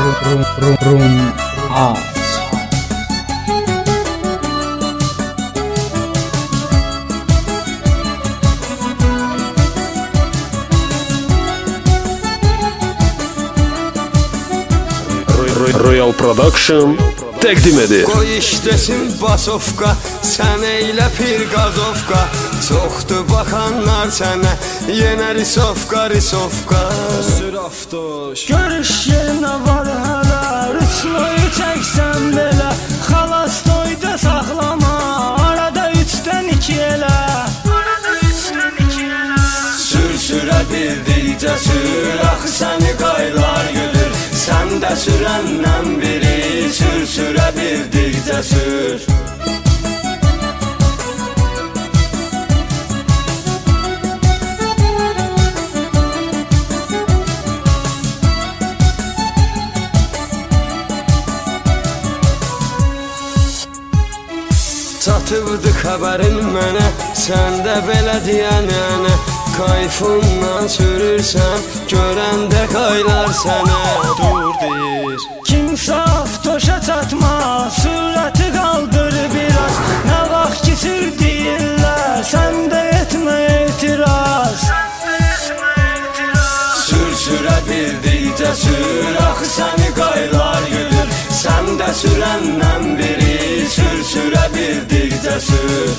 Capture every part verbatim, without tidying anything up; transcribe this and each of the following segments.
Rum rum rum as. Royal Production təqdim edir. Qoy işləsin basofka, sən eylə pir qazofka. Çoxdur baxanlar sənə, yenə risofka, risofka. Sür avtoş görüş yerinə var hələ, rüsloyu çəksən belə. Xalas toyda saxlama, arada üçdən iki elə. Sür sürə bildikcə sür, axı səni qaylar güdür. Sən də sürəndən biri, sür sürə bildikcə sür. Çatıbdı xəbərin mənə, sən də belə deyənənə. Kayfundan sürürsən, görəndə qaylar sənə. Dur deyir kimsə avtoşa çatma, sürəti qaldır biraz. Nə vaxt ki sür deyirlər, sən də etmə etiraz. Sür sürə bildikcə sür, axı səni qaylar güdür. Sən də sürəndən biri, sür sürə bildikcə sür.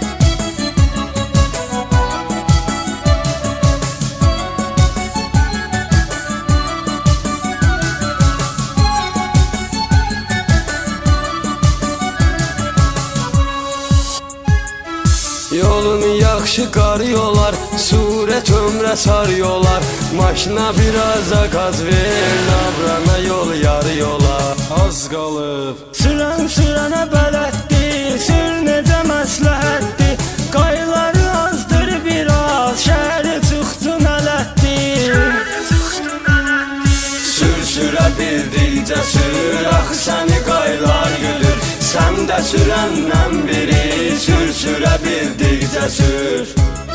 Yolunu yaxşı qarıyorlar, surət ömrə sarıyorlar. Maşına biraz qaz ver, nabrana yol yarıyorlar. Az qalıb Sürən sürənə bələddir, sür necə məsləhətdir. Qayları azdır biraz, şəhəri çıxdı nələtdir. Sür sürə bildikcə sür, axı səni qaylar güdür. Sən də sürəndən biri, sür sürə bildikcə sür.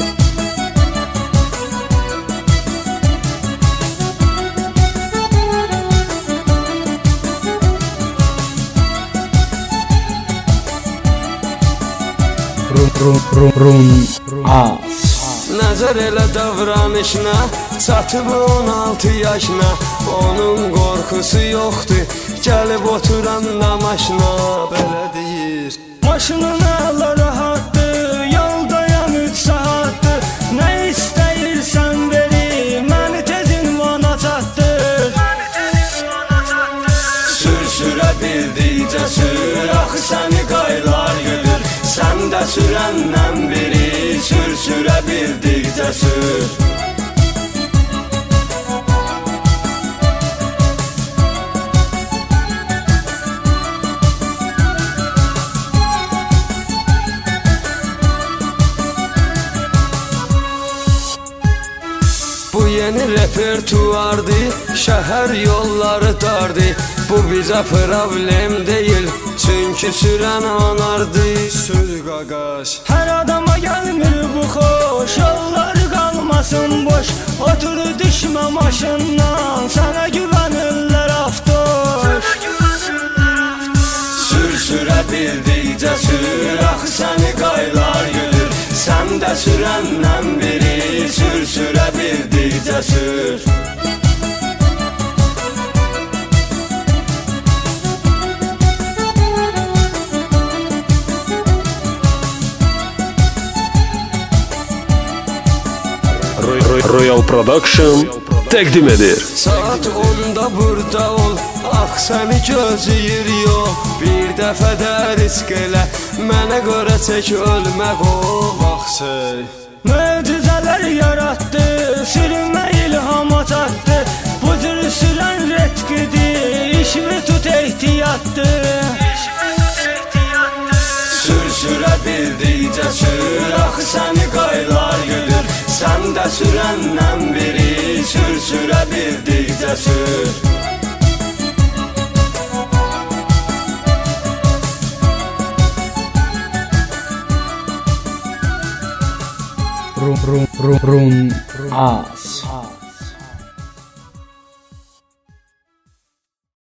Rum rum rum rum as. Nəzər elə davranışına, çatıb on altı yaşına. Onun qorxusu yoxdur, gəlib oturanda maşına. Belə deyir Maşının əla rahatdır, yoldayam üç saatdır. Nə istəyirsən verim, məni tez ünvana çatdır. Sür sürə bildikcə sür, axı səni qaylar güdür. Sən də sürəndən biri, sür sürə bildikcə sür. Bu yeni repertuardır, şəhər yolları dardır. Bu bizə problem deyil, çünki sürən anardır. Sür qaqaş Hər adama gəlmir bu xoş, yolları qalmasın boş. Otur düşmə maşından, sənə güvənirlər avtoş. Sür sürə bildikcə sür, axı səni qaylar güdür. Sən də sürəndən biri, sür sürə bildikcə sür. Royal Production təqdim edir. Saat onda burada ol, ax səni gözləyir yol. Bir dəfə də risk elə, mənə görə çək ölmək o vaxtsey. Möcüzələr yaratdı, sürmə ilhama çatdı. Bu cür sürən retqidir, işini tut ehtiyatdır. Sür sürə bildikcə sür, axı səni qaylar güdür. Sən də sürəndən biri, sür sürə bildikcə sür. Rum rum rum rum as.